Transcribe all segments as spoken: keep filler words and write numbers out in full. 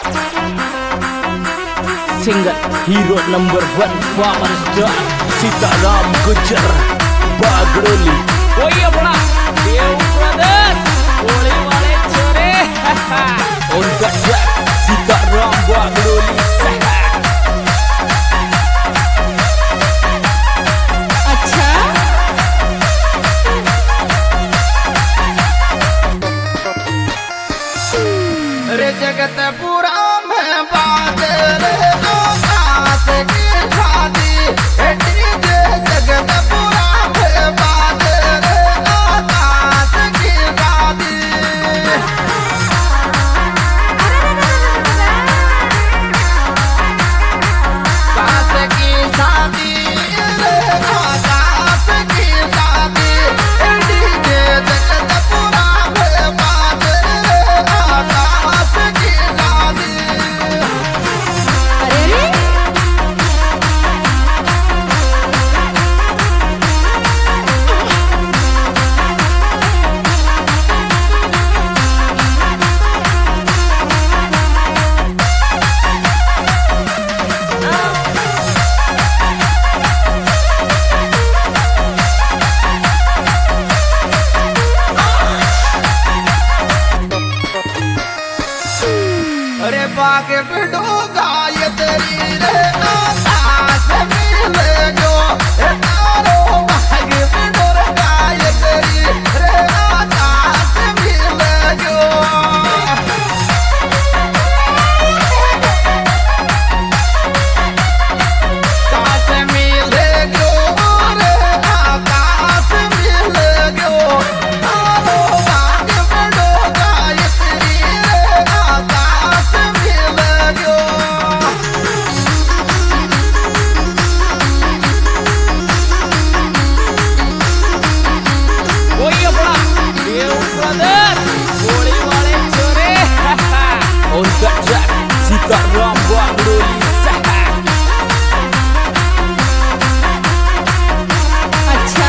Single hero number one power star Sitaram Gujar Bagroli. Oh iya bro, Dev Brothers, Oli wale chore. On the track Sitaram Bagroli. अच्छा रे जगत पूरा में बादल आकाश की शादी DJ जगत पूरा में बादल आकाश की शादी आकाश की शादी आकाश की शादी डीजे जगत पूरा में बादल आकाश की शादी अरे रे अरे बाग बिडो गाय तेरी रे आकाश मिले जो ए तारो बाग बिडो गाय तेरी रे आकाश मिले जो आकाश मिले जो रे आकाश मिले जो तारो बाग बिडो गाय तेरी रे आकाश मिले जो Oh iya bro, Dev Brothers, Oli wale chore. On the track Sitaram Bagroli. अच्छा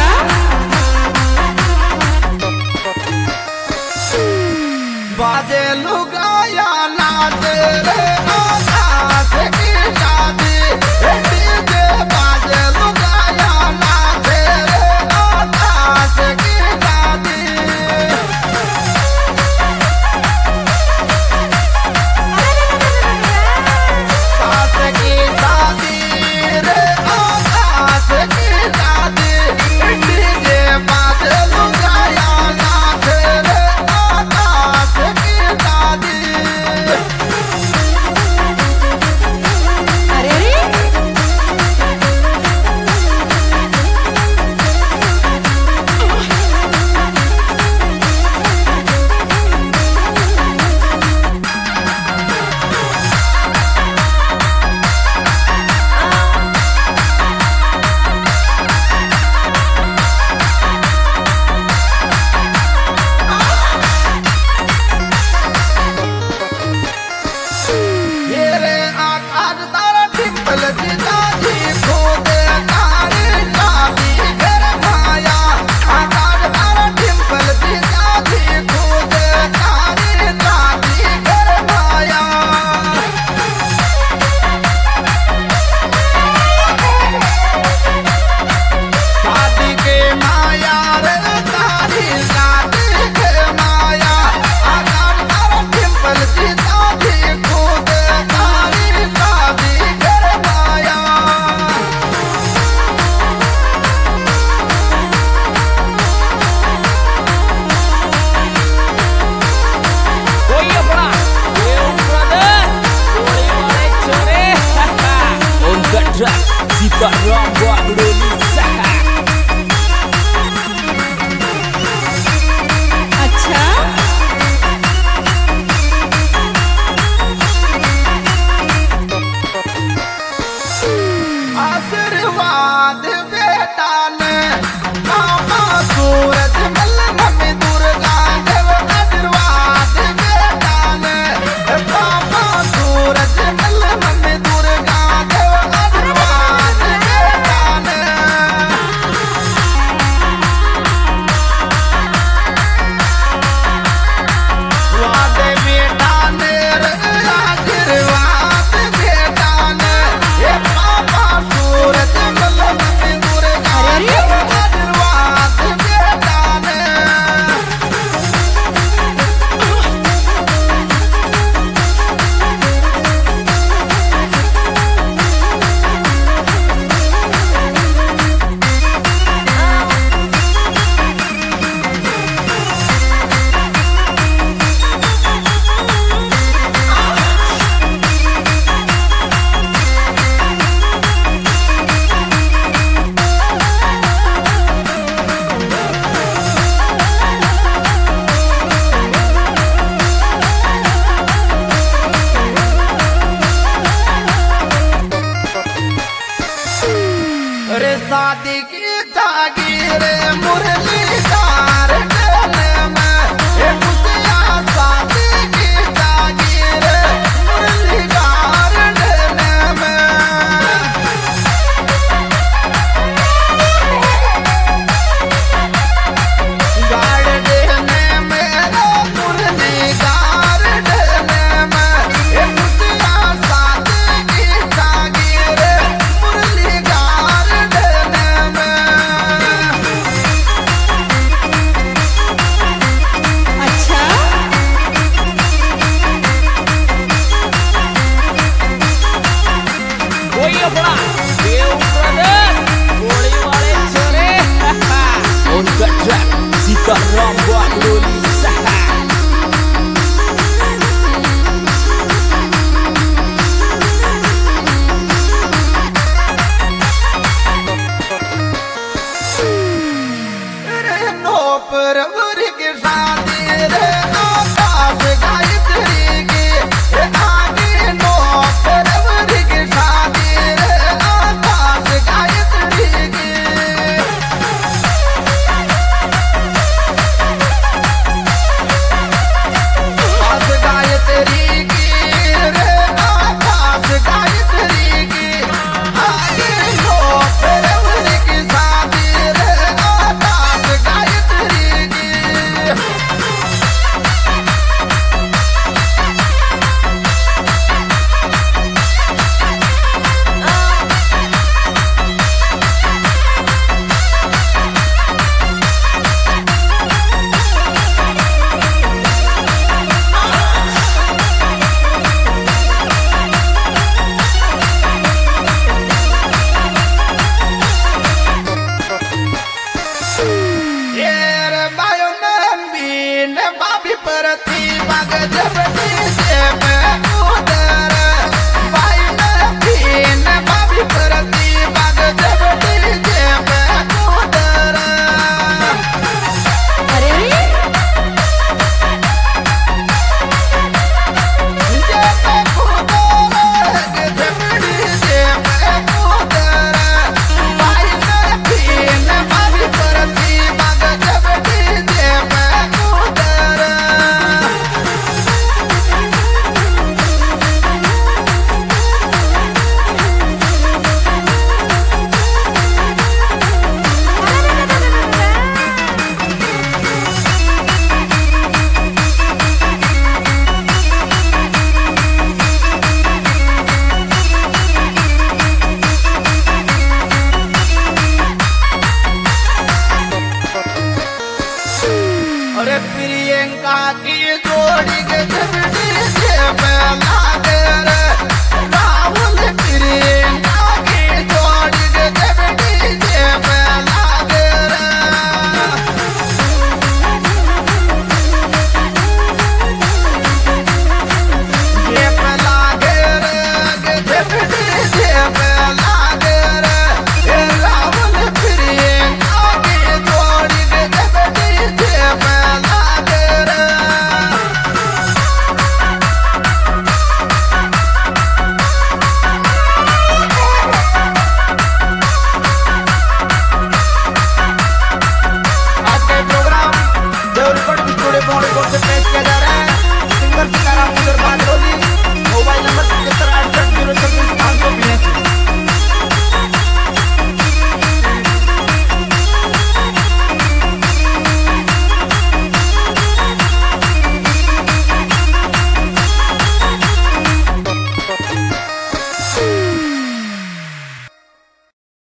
बाजे लुगाया नाच रे